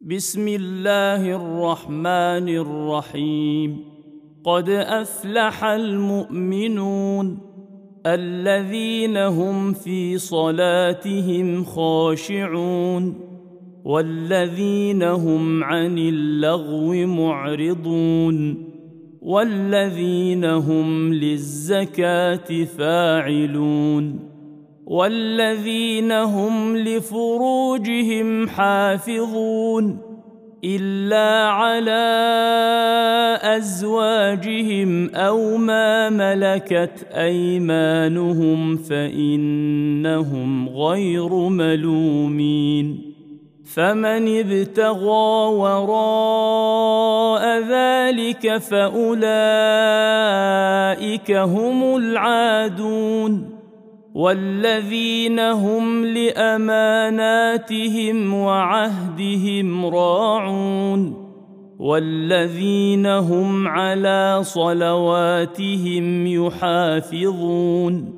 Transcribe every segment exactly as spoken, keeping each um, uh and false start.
بسم الله الرحمن الرحيم. قد أفلح المؤمنون الذين هم في صلاتهم خاشعون والذين هم عن اللغو معرضون والذين هم للزكاة فاعلون والذين هم لفروجهم حافظون إلا على أزواجهم أو ما ملكت أيمانهم فإنهم غير ملومين. فمن ابتغى وراء ذلك فأولئك هم العادون والذين هم لأماناتهم وعهدهم راعون والذين هم على صلواتهم يحافظون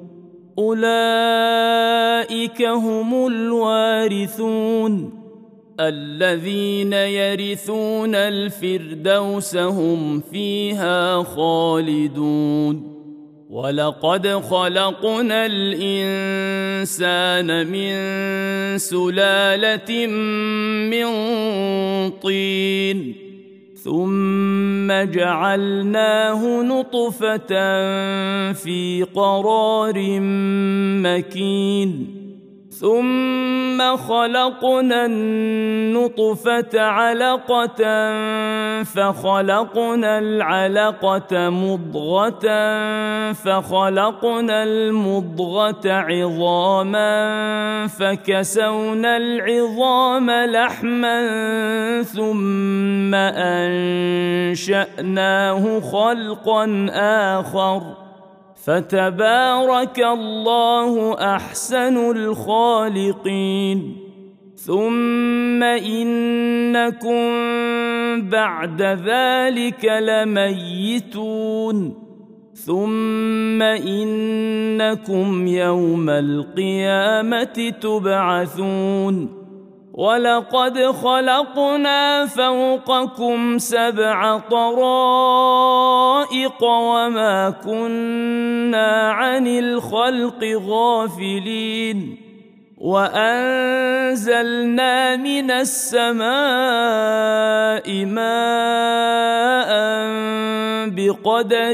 أولئك هم الوارثون الذين يرثون الفردوس هم فيها خالدون. ولقد خلقنا الإنسان من سلالة من طين ثم جعلناه نطفة في قرار مكين ثم خلقنا النطفة علقة فخلقنا العلقة مضغة فخلقنا المضغة عظاما فكسونا العظام لحما ثم أنشأناه خلقا آخر فتبارك الله أحسن الخالقين. ثم إنكم بعد ذلك لميتون ثم إنكم يوم القيامة تبعثون. ولقد خلقنا فوقكم سبع طرائق وما كنا عن الخلق غافلين وأنزلنا من السماء ماء بقدر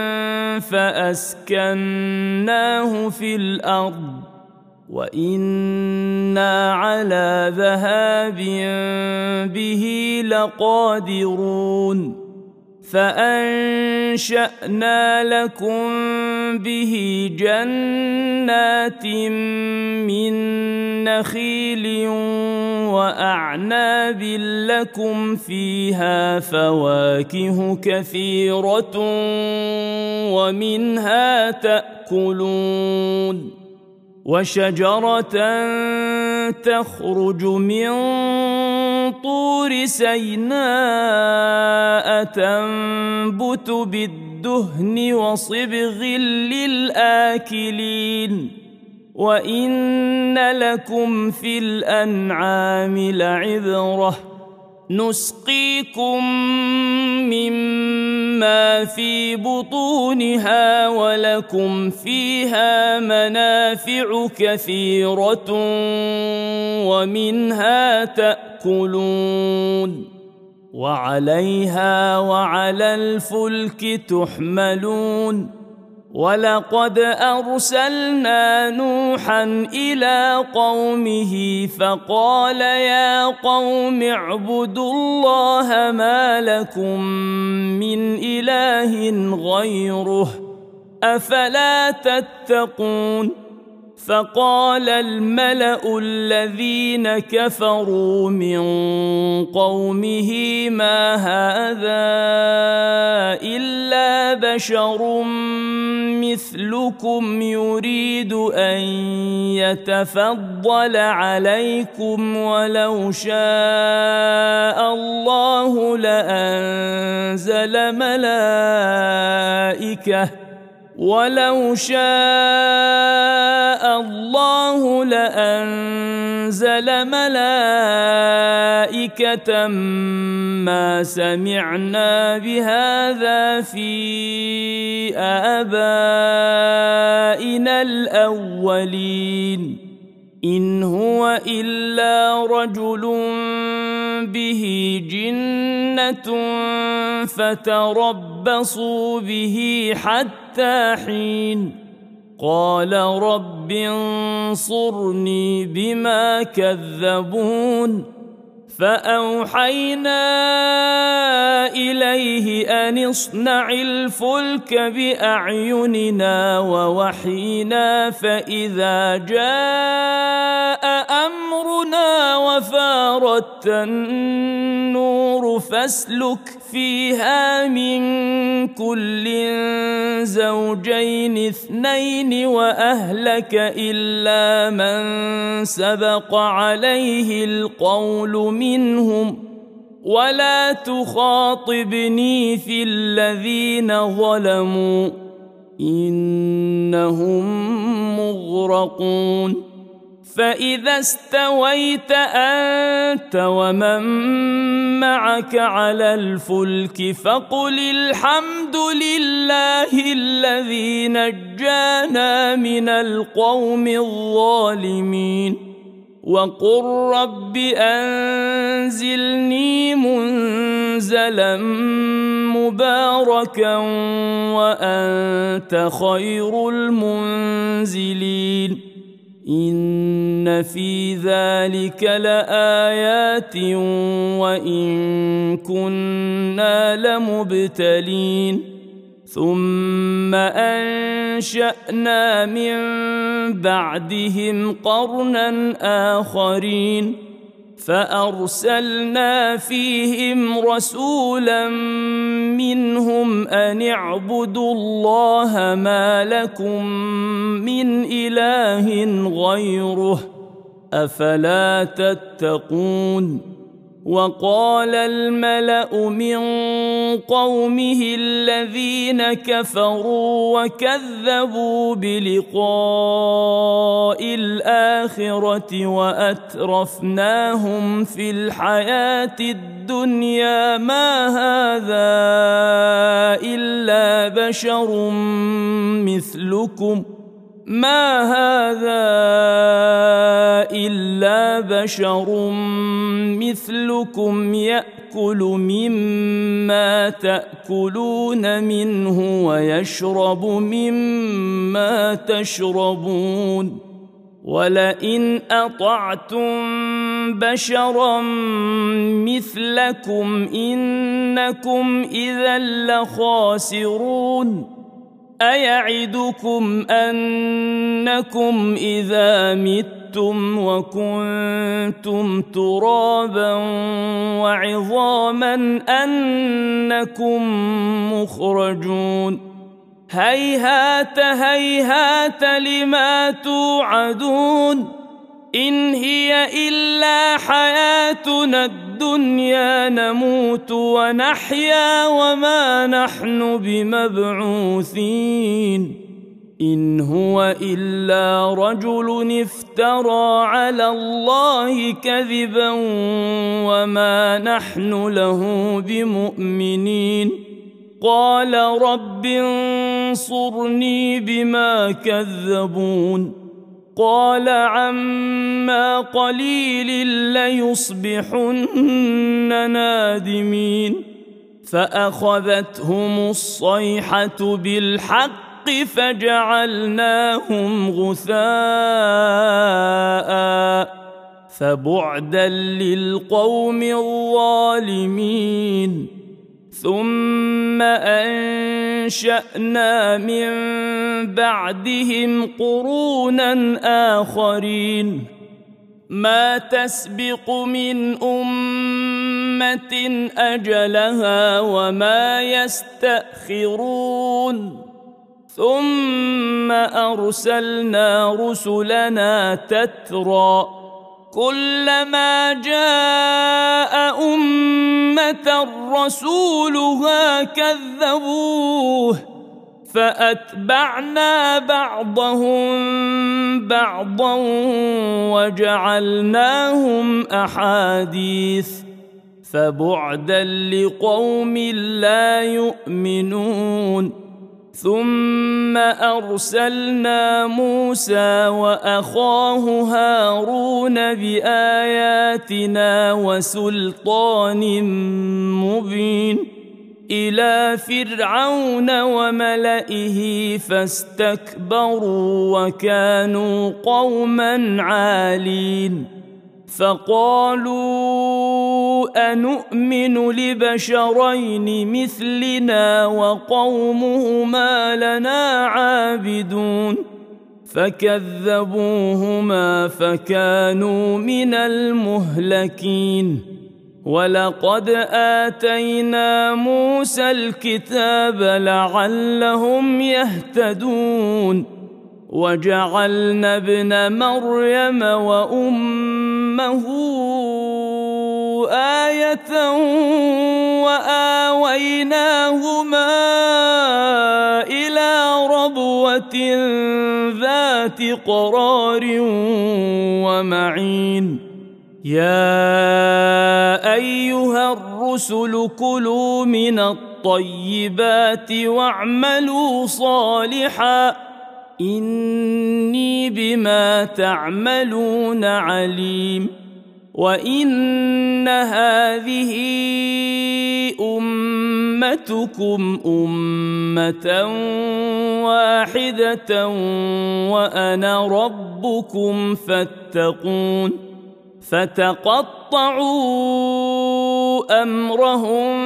فأسكناه في الأرض وإنا على ذهاب به لقادرون. فأنشأنا لكم به جنات من نخيل وأعناب لكم فيها فواكه كثيرة ومنها تأكلون. وشجرة تخرج من طور سيناء تنبت بالدهن وصبغ للآكلين. وإن لكم في الأنعام لعبرة نسقيكم مما في بطونها ولكم فيها منافع كثيرة ومنها تأكلون وعليها وعلى الفلك تحملون. ولقد أرسلنا نوحا إلى قومه فقال يا قوم اعبدوا الله ما لكم من إله غيره أفلا تتقون. فقال الملأ الذين كفروا من قومه ما هذا إلا بشر مثلكم يريد أن يتفضل عليكم ولو شاء الله لأنزل ملائكة ولو شاء الله لأنزل ملائكة ملائكة ما سمعنا بهذا في آبائنا الأولين إن هو إلا رجل به جنة فتربصوا به حتى حين قال رب انصرني بما كذبون فأوحينا إليه أن اصنع الفلك بأعيننا ووحينا فإذا جاء أمرنا وفارت النور فاسلك فيها من كل زوجين اثنين وأهلك إلا من سبق عليه القول منهم ولا تخاطبني في الذين ظلموا إنهم مغرقون فإذا استويت أنت ومن معك على الفلك فقل الحمد لله الذي نجانا من القوم الظالمين وقل رب أنزلني منزلا مباركا وأنت خير المنزلين إن في ذلك لآيات وإن كنا لمبتلين ثم أنشأنا من بعدهم قرنا آخرين فأرسلنا فيهم رسولا منهم أن اعبدوا الله ما لكم من إله غيره أفلا تتقون وقال الملأ من قومه الذين كفروا وكذبوا بلقاء الآخرة وأترفناهم في الحياة الدنيا ما هذا إلا بشر مثلكم ما هذا إلا بشر مثلكم يأكل مما تأكلون منه ويشرب مما تشربون ولئن أطعتم بشرا مثلكم إنكم إذا لخاسرون أيعدكم أنكم إذا متم وكنتم ترابا وعظاما أنكم مخرجون هيهات هيهات لما توعدون إن هي إلا حياتنا الدنيا نموت ونحيا وما نحن بمبعوثين إن هو إلا رجل افترى على الله كذبا وما نحن له بمؤمنين قال رب انصرني بما كذبون قال عما قليل ليصبحن نادمين فأخذتهم الصيحة بالحق فجعلناهم غثاء فبعدا للقوم الظالمين ثم أنشأنا من بعدهم قرونا آخرين ما تسبق من أمة أجلها وما يستأخرون ثم أرسلنا رسلنا تترى كلما جاء أمة رسولها كذبوه فأتبعنا بعضهم بعضا وجعلناهم أحاديث فبعدا لقوم لا يؤمنون. ثم أرسلنا موسى وأخاه هارون بآياتنا وسلطان مبين إلى فرعون وملئه فاستكبروا وكانوا قوما عالين. فقالوا أنؤمن لبشرين مثلنا وقومهما لنا عابدون فكذبوهما فكانوا من المهلكين. ولقد آتينا موسى الكتاب لعلهم يهتدون وجعلنا ابن مريم وأمه آية وآويناهما إلى ربوة ذات قرار ومعين. يا أيها الرسل كلوا من الطيبات واعملوا صالحا إني بما تعملون عليم. وإن هذه أمتكم أمة واحدة وأنا ربكم فاتقون. فتقطعوا أمرهم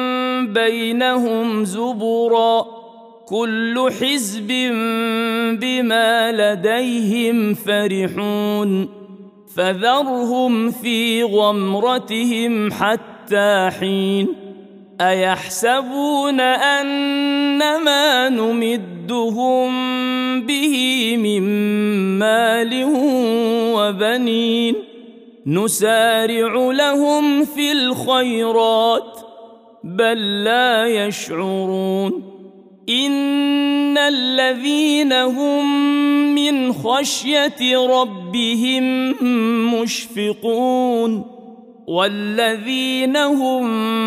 بينهم زبرا كل حزب بما لديهم فرحون. فذرهم في غمرتهم حتى حين. أيحسبون أنما نمدهم به من مال وبنين نسارع لهم في الخيرات بل لا يشعرون. إن الذين هم من خشية ربهم مشفقون والذين هم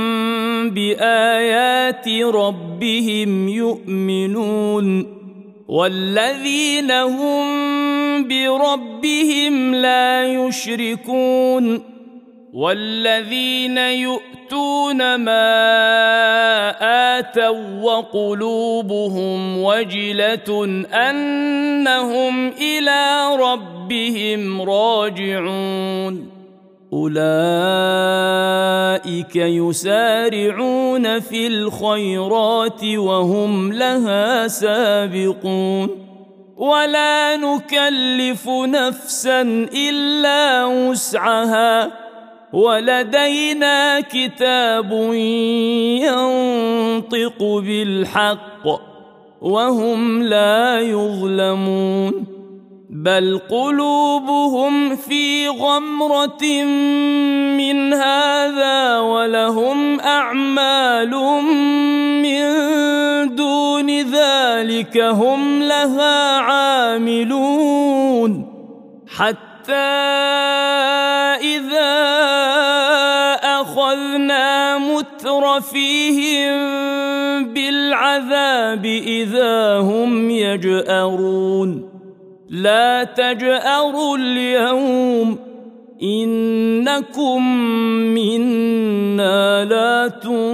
بآيات ربهم يؤمنون والذين هم بربهم لا يشركون والذين يؤتون ما آتوا وقلوبهم وجلة أنهم إلى ربهم راجعون أولئك يسارعون في الخيرات وهم لها سابقون. ولا نكلف نفسا إلا وسعها ولدينا كتاب ينطق بالحق وهم لا يظلمون. بل قلوبهم في غمرة من هذا ولهم أعمال من دون ذلك هم لها عاملون. حتى إذا أخذنا مترفيهم بالعذاب إذا هم يجأرون. لا تجأروا اليوم إنكم منا لا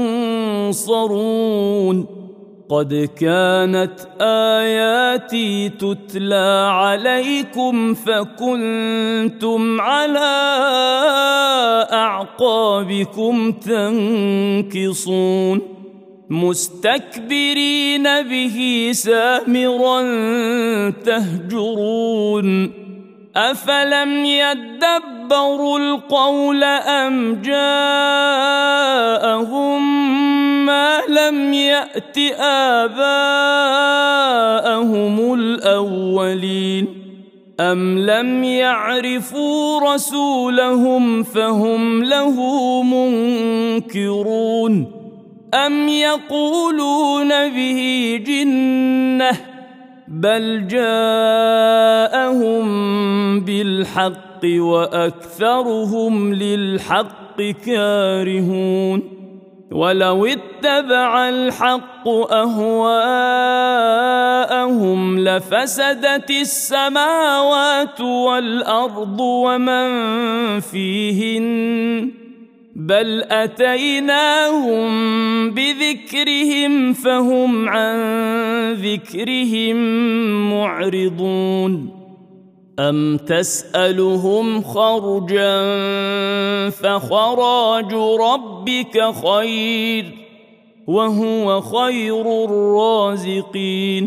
تنصرون. قد كانت آياتي تتلى عليكم فكنتم على أعقابكم تنكصون مستكبرين به سامرا تهجرون. أفلم يدبروا القول أم جاءهم ما لم يأت آباءهم الأولين أم لم يعرفوا رسولهم فهم له منكرون أم يقولون به جنة بل جاءهم بالحق وأكثرهم للحق كارهون ولو اتبع الحق أهواءهم لفسدت السماوات والأرض ومن فيهن بل أتيناهم بذكرهم فهم عن ذكرهم معرضون أم تسألهم خرجا فخراج ربك خير وهو خير الرازقين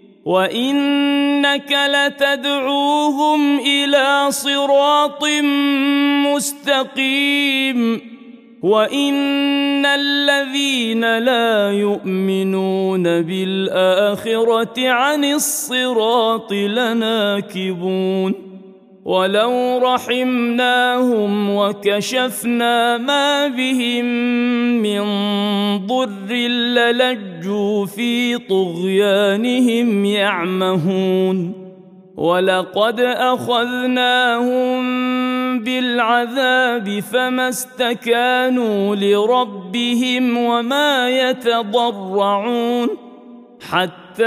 وإنك لتدعوهم إلى صراط مستقيم وإن الذين لا يؤمنون بالآخرة عن الصراط لناكبون ولو رحمناهم وكشفنا ما بهم من ضر للجوا في طغيانهم يعمهون ولقد أخذناهم بالعذاب فما استكانوا لربهم وما يتضرعون حتى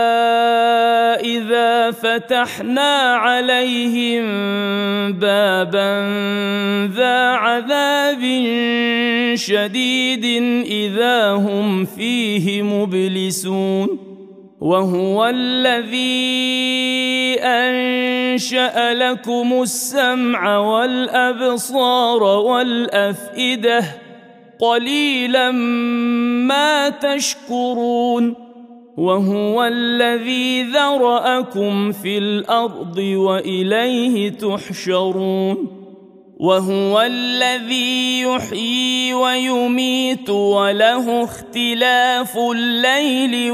إذا فتحنا عليهم بابا ذا عذاب شديد إذا هم فيه مبلسون وهو الذي أنشأ لكم السمع والأبصار والأفئدة قليلا ما تشكرون وهو الذي ذرأكم في الأرض وإليه تحشرون وهو الذي يحيي ويميت وله اختلاف الليل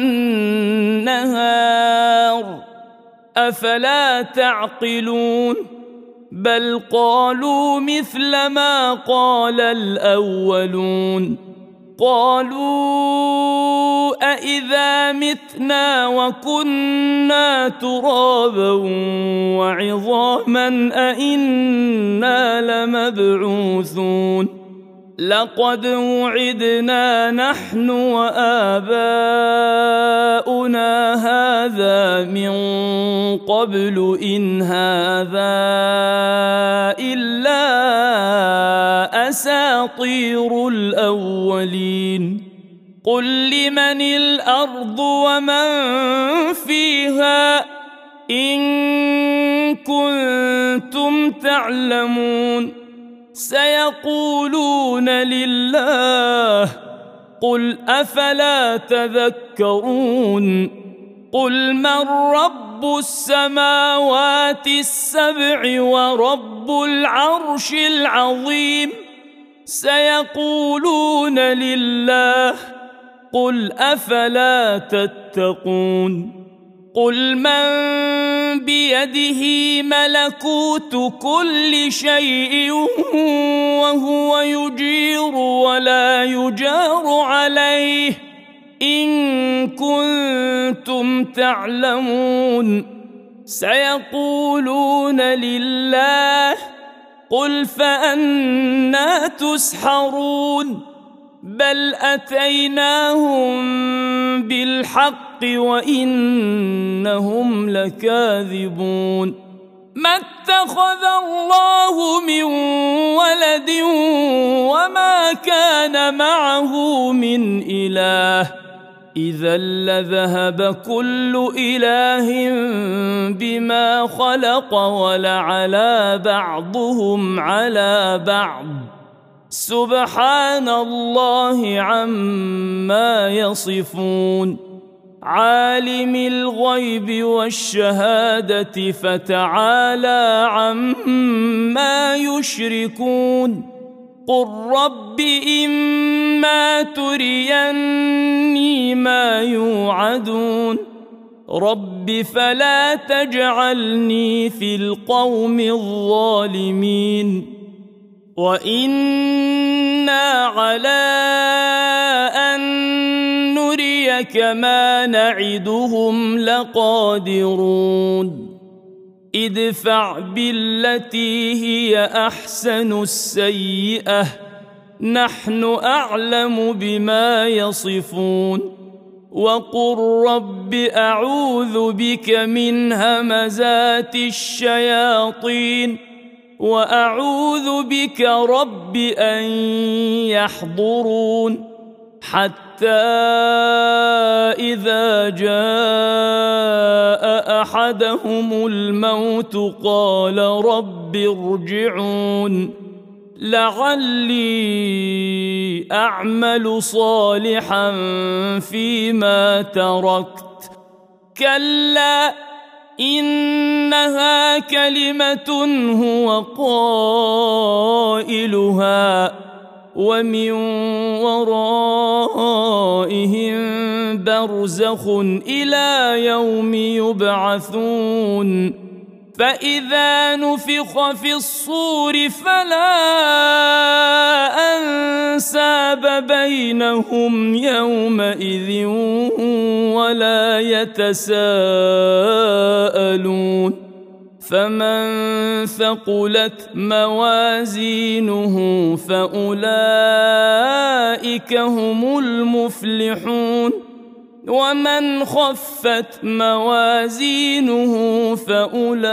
والنهار أفلا تعقلون بل قالوا مثل ما قال الأولون قالوا أإذا متنا وكنا ترابا وعظاما أإنا لمبعوثون لقد وعدنا نحن وآباؤنا هذا من قبل إن هذا إلا أساطير الأولين قل لمن الأرض ومن فيها إن كنتم تعلمون سيقولون لله قل أفلا تذكرون قل من رب السماوات السبع ورب العرش العظيم سيقولون لله قل أفلا تتقون قل من بيده ملكوت كل شيء وهو يجير ولا يجار عليه إن كنتم تعلمون سيقولون لله قل فأنى تسحرون بل أتيناهم بالحق وإنهم لكاذبون ما اتخذ الله من ولد وما كان معه من إله إذا لذهب كل إله بما خلق ولعلى بعضهم على بعض سبحان الله عما يصفون عالم الغيب والشهادة فتعالى عما يشركون قل رب إما تريني ما يوعدون رب فلا تجعلني في القوم الظالمين وإنا على أن نريك ما نعدهم لقادرون ادفع بالتي هي أحسن السيئة نحن أعلم بما يصفون وقل رب أعوذ بك من همزات الشياطين وأعوذ بك رب أن يحضرون حتى إذا جاء أحدهم الموت قال رب ارجعون لعلي أعمل صالحا فيما تركت كلا إنها كلمة هو قائلها ومن ورائهم برزخ إلى يوم يبعثون فإذا نفخ في الصور فلا أنساب بينهم يومئذ ولا يتساءلون فمن ثقلت موازينه فأولئك هم المفلحون ومن خفت موازينه فأولئك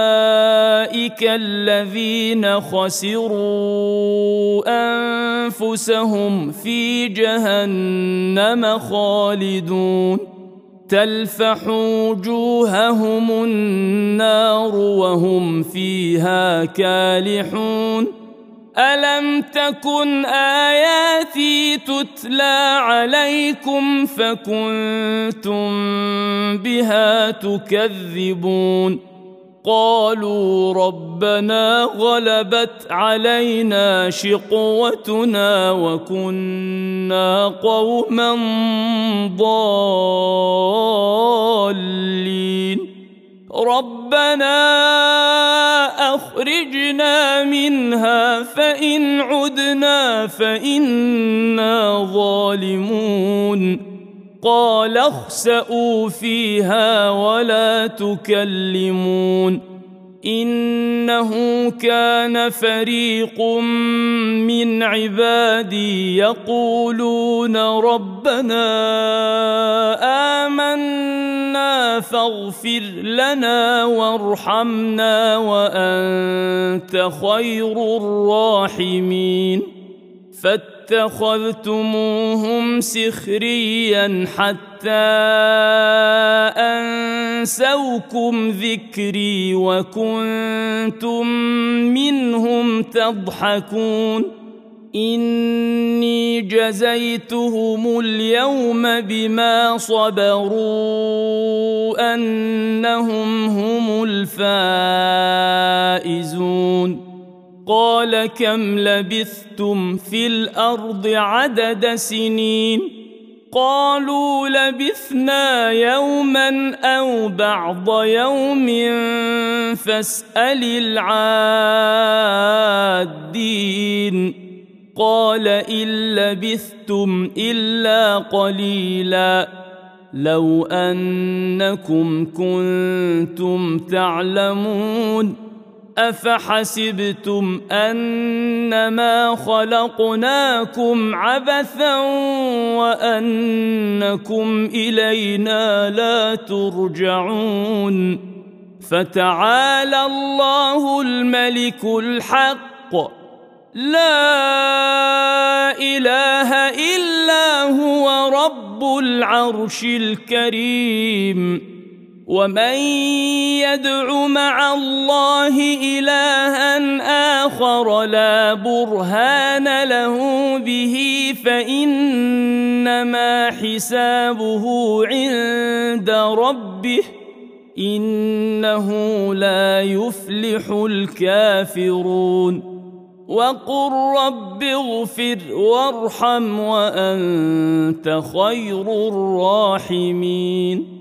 الذين خسروا أنفسهم في جهنم خالدون تلفح وجوههم النار وهم فيها كالحون ألم تكن آياتي تتلى عليكم فكنتم بها تكذبون قالوا ربنا غلبت علينا شقوتنا وكنا قوما ضالين ربنا أخرجنا منها فإن عدنا فإنا ظالمون قال اخسئوا فيها ولا تكلمون إنه كان فريق من عبادي يقولون ربنا آمنا فاغفر لنا وارحمنا وأنت خير الراحمين فاتخذتموهم سخريا حتى أنسوكم ذكري وكنتم منهم تضحكون إني جزيتهم اليوم بما صبروا أنهم هم الفائزون قال كم لبثتم في الأرض عدد سنين قالوا لبثنا يوما أو بعض يوم فاسأل العادين قال إن لبثتم إلا قليلا لو أنكم كنتم تعلمون أفحسبتم أنما خلقناكم عبثا وأنكم إلينا لا ترجعون فتعالى الله الملك الحق لا إله إلا هو رب العرش الكريم ومن يدع مع الله إلها آخر لا برهان له به فإنما حسابه عند ربه إنه لا يفلح الكافرون وقل رب اغفر وارحم وأنت خير الراحمين